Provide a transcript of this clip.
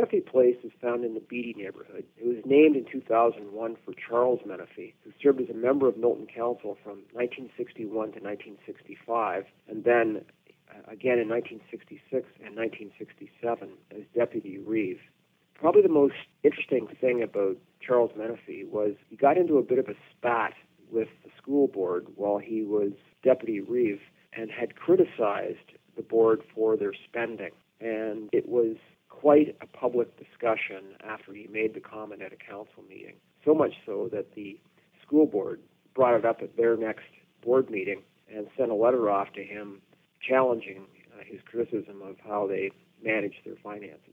Menifee Place is found in the Beatty neighborhood. It was named in 2001 for Charles Menifee, who served as a member of Milton Council from 1961 to 1965, and then again in 1966 and 1967 as Deputy Reeve. Probably the most interesting thing about Charles Menifee was he got into a bit of a spat with the school board while he was Deputy Reeve and had criticized the board for their spending. And it was quite a public discussion after he made the comment at a council meeting, so much so that the school board brought it up at their next board meeting and sent a letter off to him challenging his criticism of how they managed their finances.